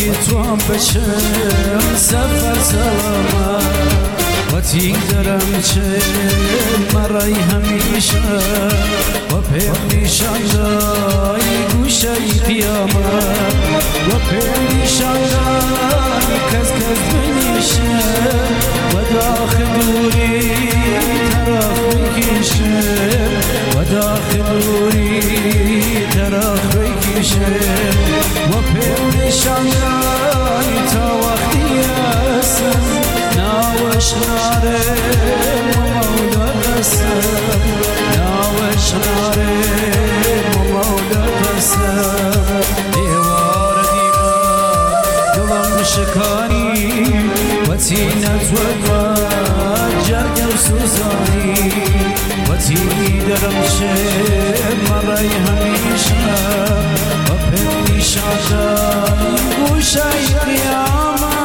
وتی تو هم بچم سفر سلامه وتی درم چه مرای همیشه و پیم نیشان دای گوشه قیامه و پیم نیشان دای کس بنیشه و داخل دوری طرف بکشه و داخل دوری طرف بکشه و پیم نیشان دای تا وقتی هستم ناوش ناره مولا قسم ناوش ناره مولا قسم دیوار دیوار دلم شکاری وتی نتوقع جرگم سوزانی وتی درم چه مرای همیشه و پنی شادم گوشه قیامه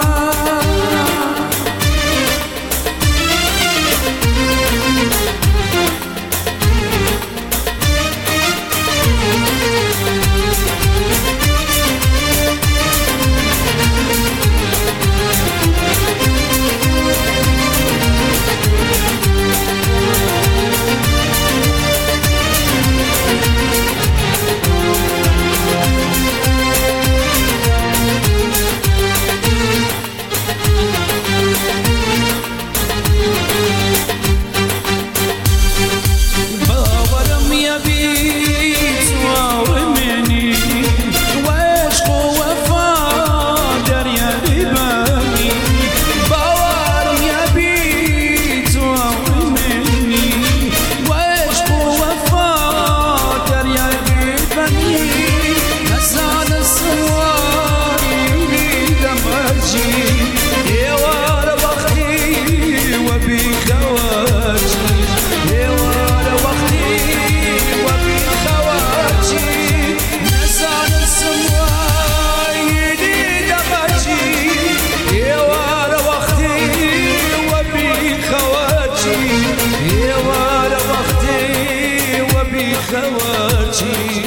خواتي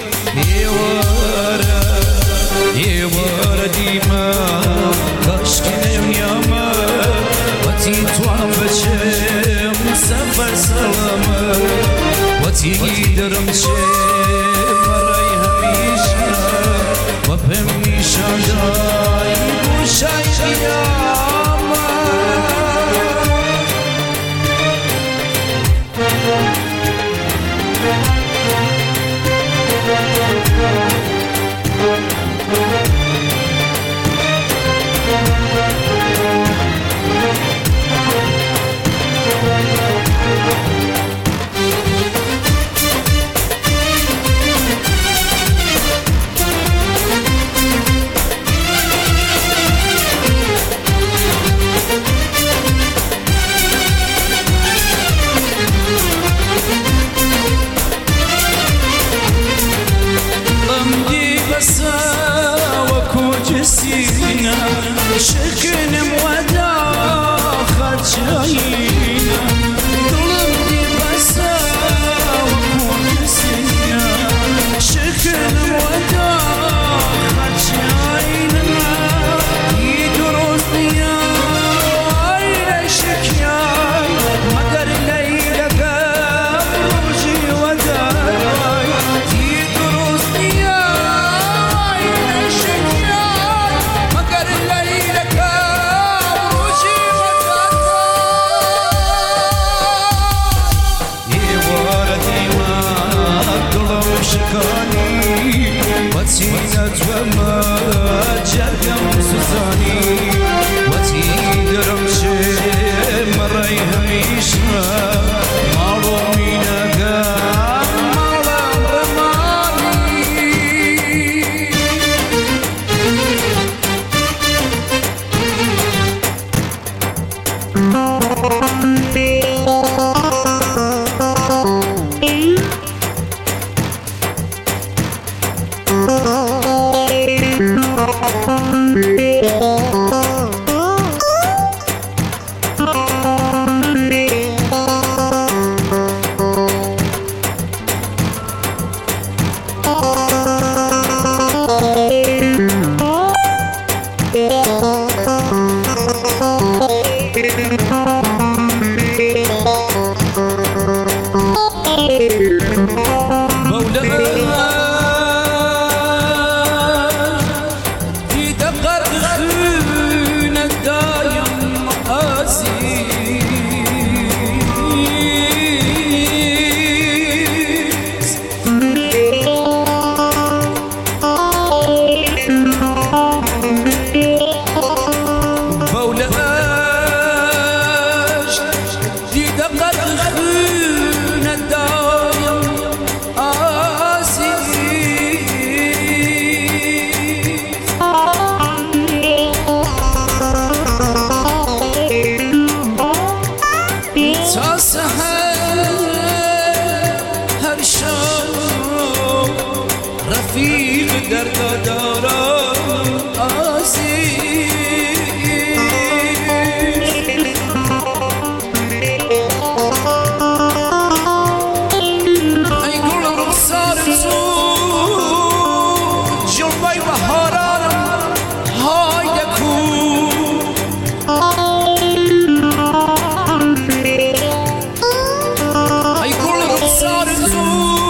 يوارا ديما كاشكين ياما وتي توام بشم سفر سلامة وتي درم شم راي هميشة وبهمني شاي وشاي ياما شكن مودا خرجاينا ظلمني بسا وكون سنيا شكن مودا خرجاينا يدرسني عين شكياي مقر ليلك روجي وداي يدرسني عين شكياي مقر شكاني وتسينت وما جرقم سوزاني وتيدرم شي مراي هميشة مالو ميناقا مالا رماني رفیق درد دارم عزیز ای گل رخسار تو جلوه بهارانم هایده کو ای گل رخسار تو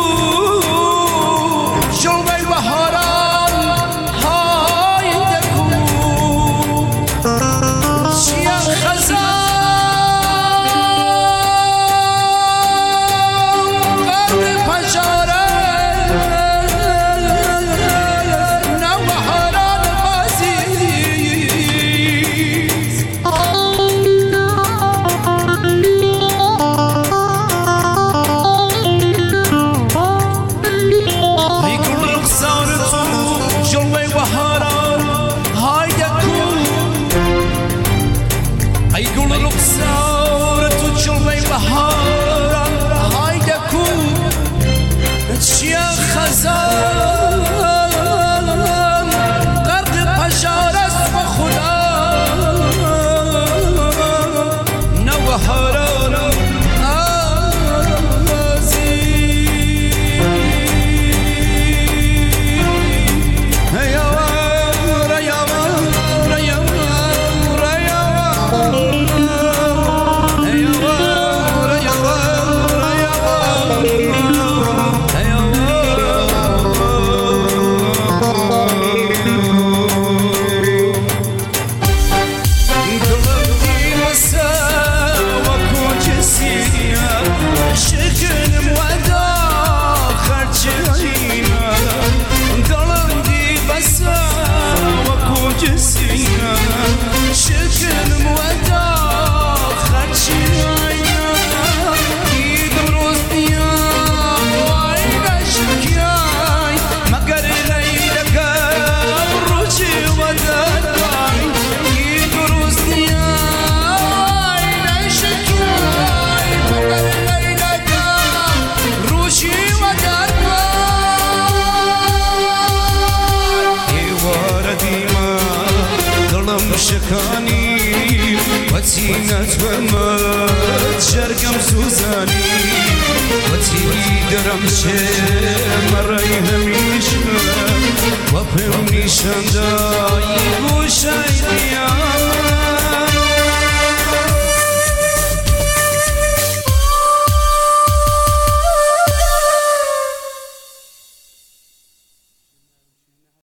شکانی وتینت و جرگم سوزانی وتی درم چه مرای همیشه و پم نیشندای گوشای دیا